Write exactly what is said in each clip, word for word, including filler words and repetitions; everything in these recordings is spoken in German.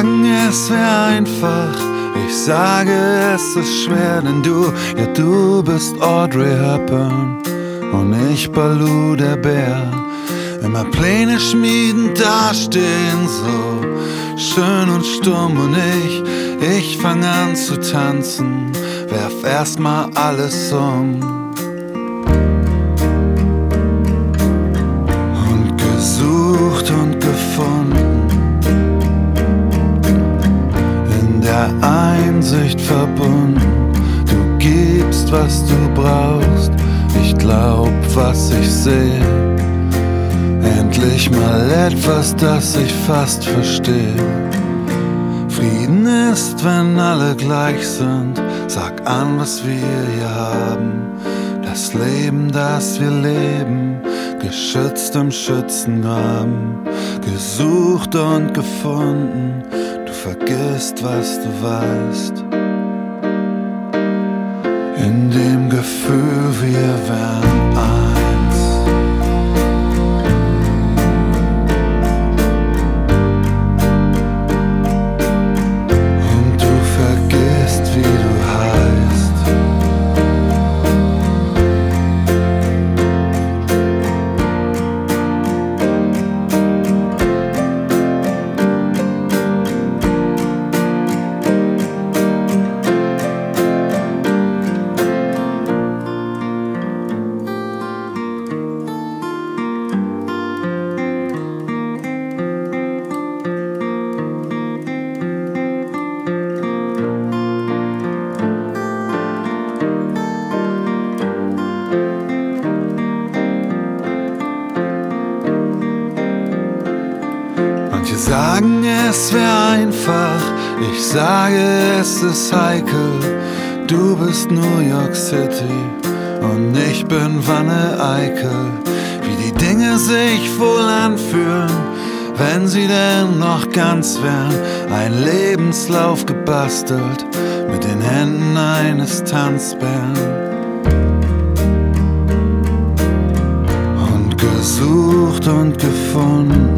sagen, es wär einfach, ich sage, es ist schwer, denn du, ja du bist Audrey Hepburn und ich Baloo der Bär. Immer Pläne schmieden, dastehen so schön und stumm und ich, ich fang an zu tanzen, werf erstmal alles um. Und gesucht und gefunden, in der Einsicht verbunden, du gibst, was du brauchst, ich glaub, was ich seh. Endlich mal etwas, das ich fast verstehe. Frieden ist, wenn alle gleich sind. Sag an, was wir hier haben. Das Leben, das wir leben, geschützt im Schützengraben. Gesucht und gefunden, du vergisst, was du weißt. In dem Gefühl, wir wären eins. Manche sagen, es wär einfach, ich sage, es ist heikel. Du bist New York City und ich bin Wanne Eickel. Wie die Dinge sich wohl anfühlen, wenn sie denn noch ganz wären. Ein Lebenslauf gebastelt mit den Händen eines Tanzbären. Und gesucht und gefunden,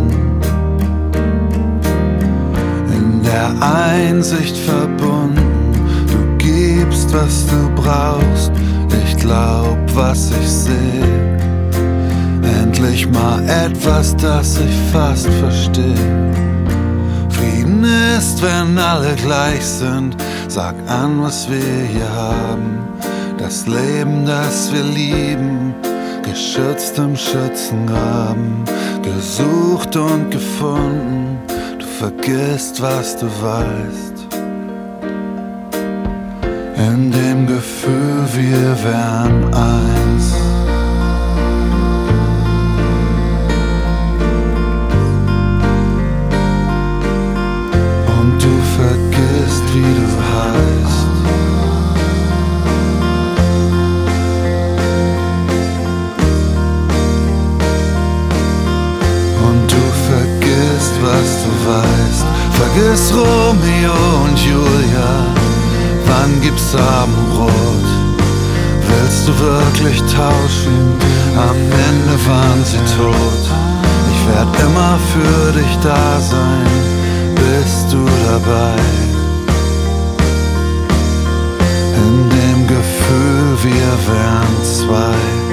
der Einsicht verbunden, du gibst, was du brauchst, ich glaub, was ich seh. Endlich mal etwas, das ich fast versteh. Frieden ist, wenn alle gleich sind, sag an, was wir hier haben. Das Leben, das wir lieben, geschützt im Schützengraben. Gesucht und gefunden, vergisst, was du weißt. In dem Gefühl, wir wären eins. Und du vergisst, wie du heißt. Und du vergisst, was du weißt. Vergiss Romeo und Julia, wann gibt's Abendbrot? Willst du wirklich tauschen? Am Ende waren sie tot. Ich werd immer für dich da sein, bist du dabei? In dem Gefühl, wir wären zwei.